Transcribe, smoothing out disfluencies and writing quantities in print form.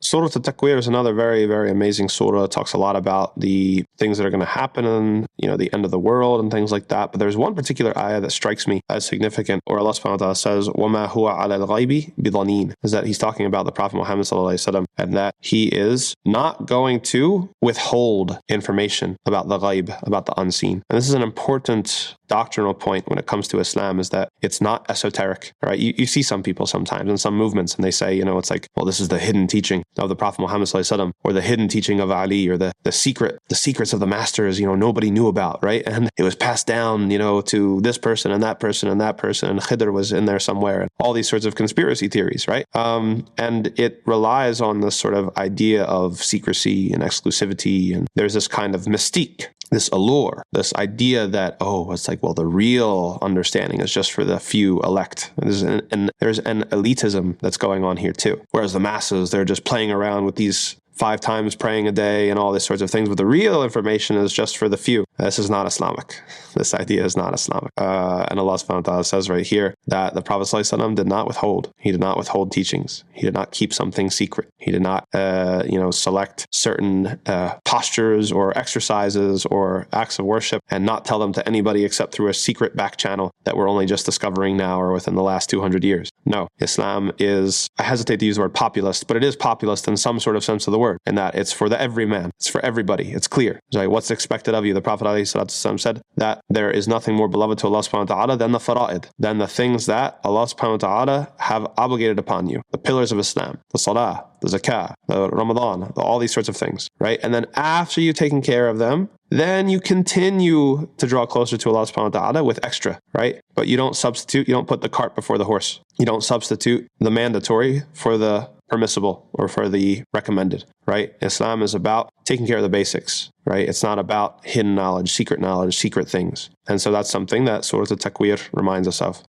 Surah At-Takwir is another very, very amazing surah. It talks a lot about the things that are going to happen in, the end of the world and things like that. But there's one particular ayah that strikes me as significant, where Allah subhanahu wa ta'ala says, وَمَا هُوَ عَلَى الْغَيْبِ بِضَنِينَ, is that he's talking about the Prophet Muhammad sallallahu alaihi wasallam, and that he is not going to withhold information about the ghaib, about the unseen. And this is an important doctrinal point when it comes to Islam, is that it's not esoteric, right? You see some people sometimes in some movements, and they say, it's like, well, this is the hidden teaching of the Prophet Muhammad sallallahu alaihi wasallam, or the hidden teaching of Ali, or the secrets of the masters, nobody knew about, right? And it was passed down, to this person and that person and that person, and Khidr was in there somewhere, and all these sorts of conspiracy theories, right? And it relies on this sort of idea of secrecy and exclusivity, and there's this kind of mystique, this allure, this idea that, it's like, well, the real understanding is just for the few elect. There's an elitism that's going on here too. Whereas the masses, they're just playing around with these 5 times praying a day and all these sorts of things, but the real information is just for the few. This is not Islamic. This idea is not Islamic. And Allah subhanahu wa ta'ala says right here that the Prophet sallallahu alaihi wasallam did not withhold. He did not withhold teachings. He did not keep something secret. He did not, select certain postures or exercises or acts of worship and not tell them to anybody except through a secret back channel that we're only just discovering now or within the last 200 years. No, Islam is, I hesitate to use the word populist, but it is populist in some sort of sense of the word, in that it's for the everyman. It's for everybody. It's clear. It's like, what's expected of you? The Prophet ﷺ said that there is nothing more beloved to Allah subhanahu wa ta'ala than the fara'id, than the things that Allah subhanahu wa ta'ala have obligated upon you. The pillars of Islam, the salah, the zakah, the Ramadan, all these sorts of things, right? And then after you've taken care of them, then you continue to draw closer to Allah subhanahu wa ta'ala with extra, right? But you don't put the cart before the horse. You don't substitute the mandatory for the permissible or for the recommended, right? Islam is about taking care of the basics, right? It's not about hidden knowledge, secret things. And so that's something that Surah At-Takwir reminds us of.